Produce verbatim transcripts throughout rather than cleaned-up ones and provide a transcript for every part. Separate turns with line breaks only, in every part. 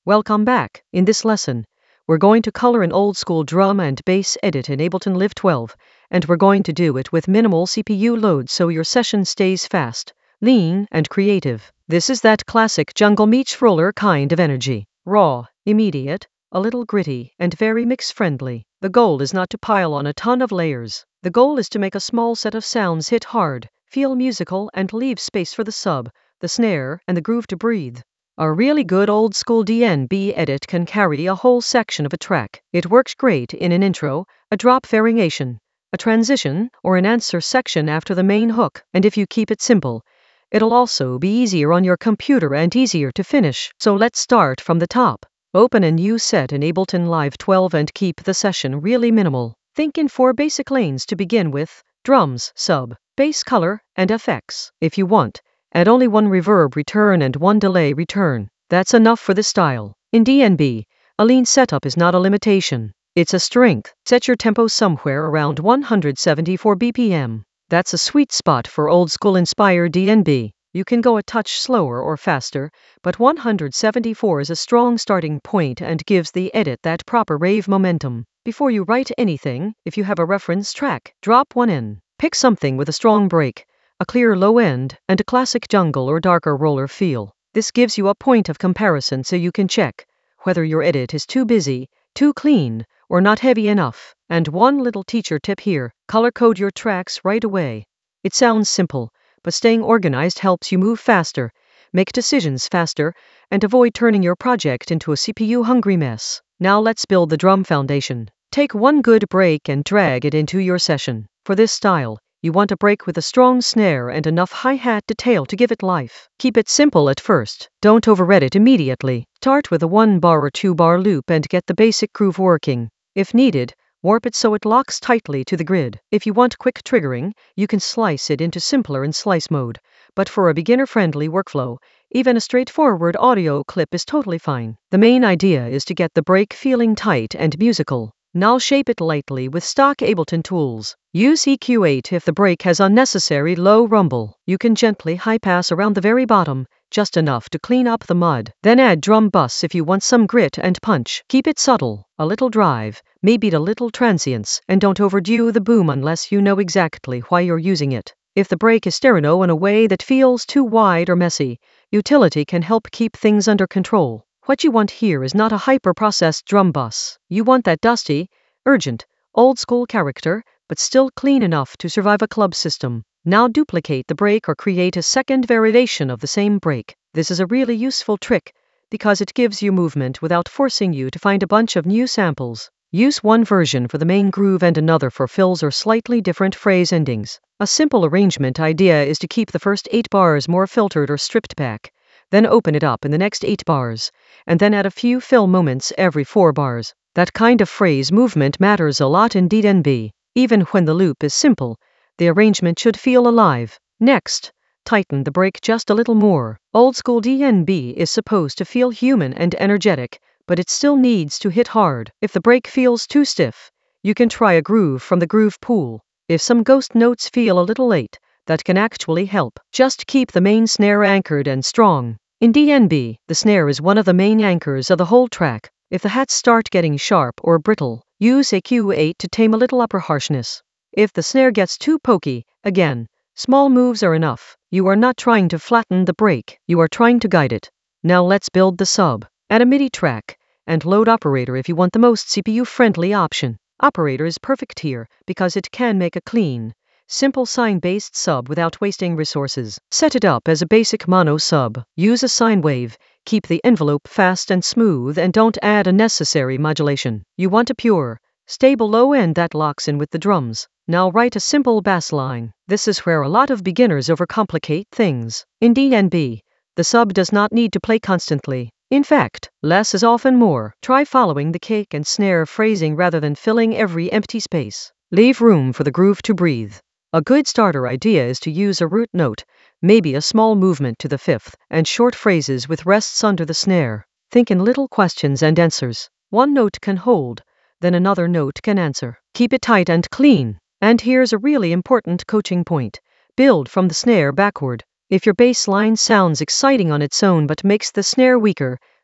Welcome back. In this lesson, we're going to color an old school drum and bass edit in Ableton Live twelve, and we're going to do it with minimal C P U load so your session stays fast, lean, and creative. This is that classic jungle meets roller kind of energy. Raw, immediate, a little gritty, and very mix-friendly. The goal is not to pile on a ton of layers. The goal is to make a small set of sounds hit hard, feel musical, and leave space for the sub, the snare, and the groove to breathe. A really good old school D N B edit can carry a whole section of a track. It works great in an intro, a drop variation, a transition, or an answer section after the main hook. And if you keep it simple, it'll also be easier on your computer and easier to finish. So let's start from the top. Open a new set in Ableton Live twelve and keep the session really minimal. Think in four basic lanes to begin with: drums, sub, bass, color, and effects. If you want, add only one reverb return and one delay return. That's enough for this style. In D N B, a lean setup is not a limitation. It's a strength. Set your tempo somewhere around one hundred seventy-four B P M. That's a sweet spot for old school inspired D N B. You can go a touch slower or faster, but one hundred seventy-four is a strong starting point and gives the edit that proper rave momentum. Before you write anything, if you have a reference track, drop one in. Pick something with a strong break, a clear low end, and a classic jungle or darker roller feel. This gives you a point of comparison so you can check whether your edit is too busy, too clean, or not heavy enough. And one little teacher tip here: color code your tracks right away. It sounds simple, but staying organized helps you move faster, make decisions faster, and avoid turning your project into a C P U-hungry mess. Now let's build the drum foundation. Take one good break and drag it into your session. For this style, you want a break with a strong snare and enough hi-hat detail to give it life. Keep it simple at first. Don't overed it immediately. Start with a one-bar or two-bar loop and get the basic groove working. If needed, warp it so it locks tightly to the grid. If you want quick triggering, you can slice it into simpler in slice mode. But for a beginner-friendly workflow, even a straightforward audio clip is totally fine. The main idea is to get the break feeling tight and musical. Now shape it lightly with stock Ableton tools. Use E Q eight if the break has unnecessary low rumble. You can gently high pass around the very bottom, just enough to clean up the mud. Then add drum bus if you want some grit and punch. Keep it subtle, a little drive, maybe a little transience, and don't overdo the boom unless you know exactly why you're using it. If the break is stereo in a way that feels too wide or messy, utility can help keep things under control. What you want here is not a hyper-processed drum bus. You want that dusty, urgent, old-school character, but still clean enough to survive a club system. Now duplicate the break or create a second variation of the same break. This is a really useful trick because it gives you movement without forcing you to find a bunch of new samples. Use one version for the main groove and another for fills or slightly different phrase endings. A simple arrangement idea is to keep the first eight bars more filtered or stripped back, then open it up in the next eight bars, and then add a few fill moments every four bars. That kind of phrase movement matters a lot in D N B. Even when the loop is simple, the arrangement should feel alive. Next, tighten the break just a little more. Old school D N B is supposed to feel human and energetic, but it still needs to hit hard. If the break feels too stiff, you can try a groove from the groove pool. If some ghost notes feel a little late, that can actually help. Just keep the main snare anchored and strong. In D N B, the snare is one of the main anchors of the whole track. If the hats start getting sharp or brittle, use E Q eight to tame a little upper harshness. If the snare gets too pokey, again, small moves are enough. You are not trying to flatten the break, you are trying to guide it. Now let's build the sub. Add a MIDI track, and load Operator if you want the most C P U-friendly option. Operator is perfect here because it can make a clean, simple sine-based sub without wasting resources. Set it up as a basic mono sub. Use a sine wave, keep the envelope fast and smooth, and don't add unnecessary modulation. You want a pure, stable low end that locks in with the drums. Now write a simple bass line. This is where a lot of beginners overcomplicate things. In D N B, the sub does not need to play constantly. In fact, less is often more. Try following the kick and snare phrasing rather than filling every empty space. Leave room for the groove to breathe. A good starter idea is to use a root note, maybe a small movement to the fifth, and short phrases with rests under the snare. Think in little questions and answers. One note can hold, then another note can answer. Keep it tight and clean. And here's a really important coaching point. Build from the snare backward. If your bass line sounds exciting on its own but makes the snare weaker,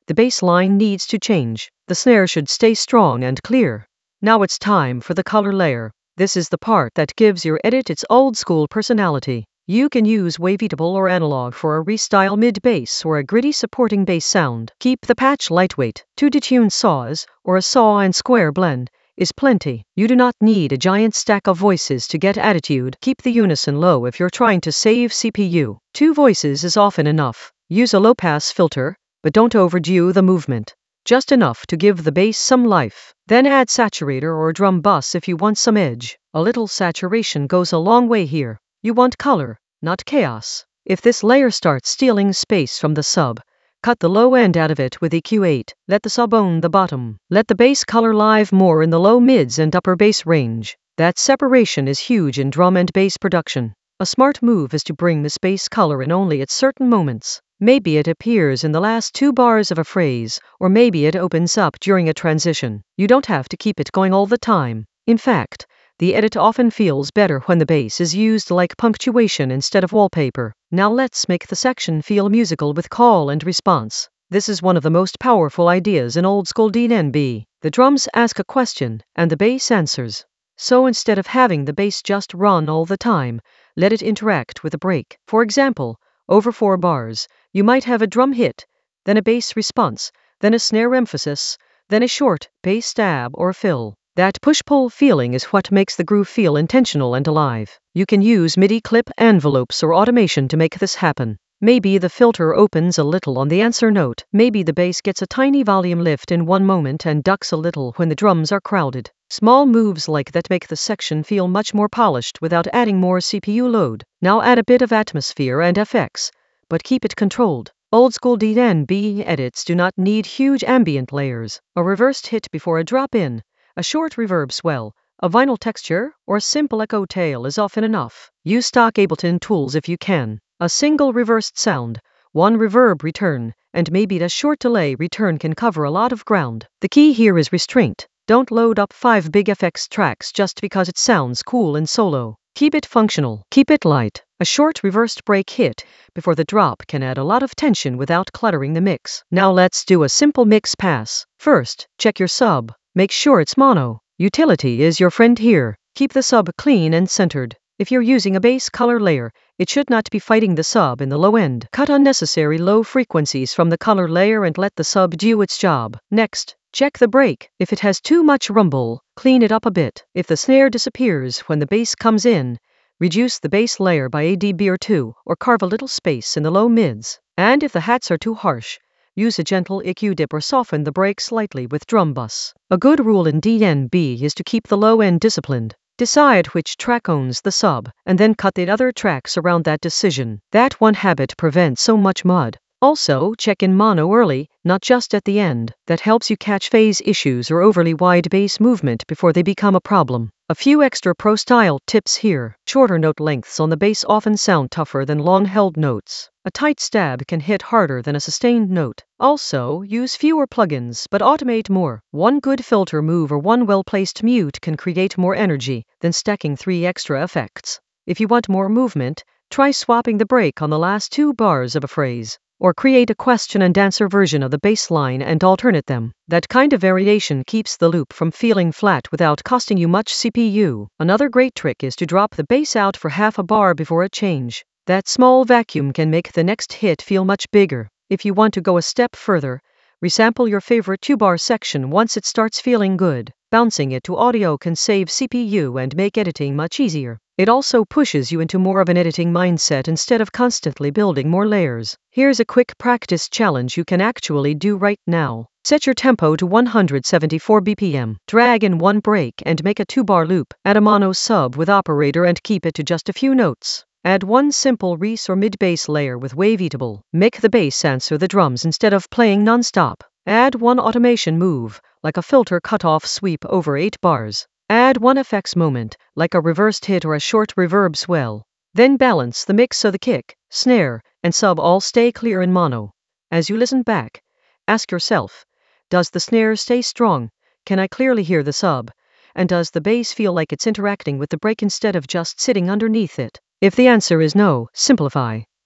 The bass line needs to change. The snare should stay strong and clear. Now it's time for the color layer. This is the part that gives your edit its old-school personality. You can use wavetable or analog for a restyle mid-bass or a gritty supporting bass sound. Keep the patch lightweight. Two detuned saws, or a saw and square blend, is plenty. You do not need a giant stack of voices to get attitude. Keep the unison low if you're trying to save C P U. Two voices is often enough. Use a low-pass filter, but don't overdo the movement. Just enough to give the bass some life. Then add saturator or drum bus if you want some edge. A little saturation goes a long way here. You want color, not chaos. If this layer starts stealing space from the sub, cut the low end out of it with E Q eight. Let the sub own the bottom. Let the bass color live more in the low mids and upper bass range. That separation is huge in drum and bass production. A smart move is to bring this bass color in only at certain moments. Maybe it appears in the last two bars of a phrase, or maybe it opens up during a transition. You don't have to keep it going all the time. In fact, the edit often feels better when the bass is used like punctuation instead of wallpaper. Now let's make the section feel musical with call and response. This is one of the most powerful ideas in old school D N B. The drums ask a question, and the bass answers. So instead of having the bass just run all the time, let it interact with a break. For example, over four bars, you might have a drum hit, then a bass response, then a snare emphasis, then a short bass stab or fill. That push-pull feeling is what makes the groove feel intentional and alive. You can use MIDI clip envelopes or automation to make this happen. Maybe the filter opens a little on the answer note. Maybe the bass gets a tiny volume lift in one moment and ducks a little when the drums are crowded. Small moves like that make the section feel much more polished without adding more C P U load. Now add a bit of atmosphere and F X, but keep it controlled. Old school D N B edits do not need huge ambient layers. A reversed hit before a drop in, a short reverb swell, a vinyl texture, or a simple echo tail is often enough. Use stock Ableton tools if you can. A single reversed sound, one reverb return, and maybe a short delay return can cover a lot of ground. The key here is restraint. Don't load up five big F X tracks just because it sounds cool in solo. Keep it functional. Keep it light. A short reversed break hit before the drop can add a lot of tension without cluttering the mix. Now let's do a simple mix pass. First, check your sub. Make sure it's mono. Utility is your friend here. Keep the sub clean and centered. If you're using a bass color layer, it should not be fighting the sub in the low end. Cut unnecessary low frequencies from the color layer and let the sub do its job. Next, check the break. If it has too much rumble, clean it up a bit. If the snare disappears when the bass comes in, reduce the bass layer by a dB or two, or carve a little space in the low mids. And if the hats are too harsh, use a gentle E Q dip or soften the break slightly with drum bus. A good rule in D N B is to keep the low end disciplined. Decide which track owns the sub, and then cut the other tracks around that decision. That one habit prevents so much mud. Also, check in mono early, not just at the end. That helps you catch phase issues or overly wide bass movement before they become a problem. A few extra pro-style tips here. Shorter note lengths on the bass often sound tougher than long-held notes. A tight stab can hit harder than a sustained note. Also, use fewer plugins, but automate more. One good filter move or one well-placed mute can create more energy than stacking three extra effects. If you want more movement, try swapping the break on the last two bars of a phrase, or create a question and answer version of the bass line and alternate them. That kind of variation keeps the loop from feeling flat without costing you much C P U. Another great trick is to drop the bass out for half a bar before a change. That small vacuum can make the next hit feel much bigger. If you want to go a step further, resample your favorite two-bar section once it starts feeling good. Bouncing it to audio can save C P U and make editing much easier. It also pushes you into more of an editing mindset instead of constantly building more layers. Here's a quick practice challenge you can actually do right now. Set your tempo to one hundred seventy-four B P M. Drag in one break and make a two-bar loop. Add a mono sub with operator and keep it to just a few notes. Add one simple res or mid-bass layer with wavetable. Make the bass answer the drums instead of playing non-stop. Add one automation move, like a filter cutoff sweep over eight bars. Add one F X moment, like a reversed hit or a short reverb swell. Then balance the mix so the kick, snare, and sub all stay clear in mono. As you listen back, ask yourself, does the snare stay strong? Can I clearly hear the sub? And does the bass feel like it's interacting with the break instead of just sitting underneath it? If the answer is no, simplify.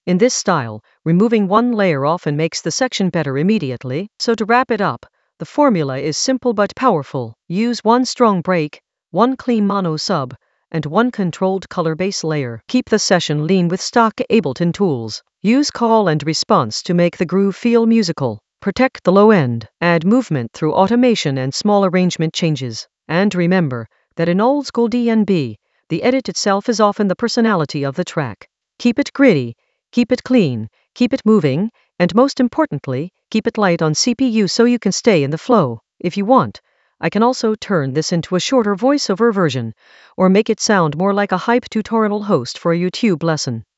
In this style, removing one layer often makes the section better immediately, so to wrap it up, the formula is simple but powerful. Use one strong break, one clean mono sub, and one controlled color base layer. Keep the session lean with stock Ableton tools. Use call and response to make the groove feel musical. Protect the low end. Add movement through automation and small arrangement changes. And remember that in old school D and B, the edit itself is often the personality of the track. Keep it gritty, keep it clean, keep it moving, and most importantly, keep it light on C P U so you can stay in the flow. If you want, I can also turn this into a shorter voiceover version, or make it sound more like a hype tutorial host for a YouTube lesson.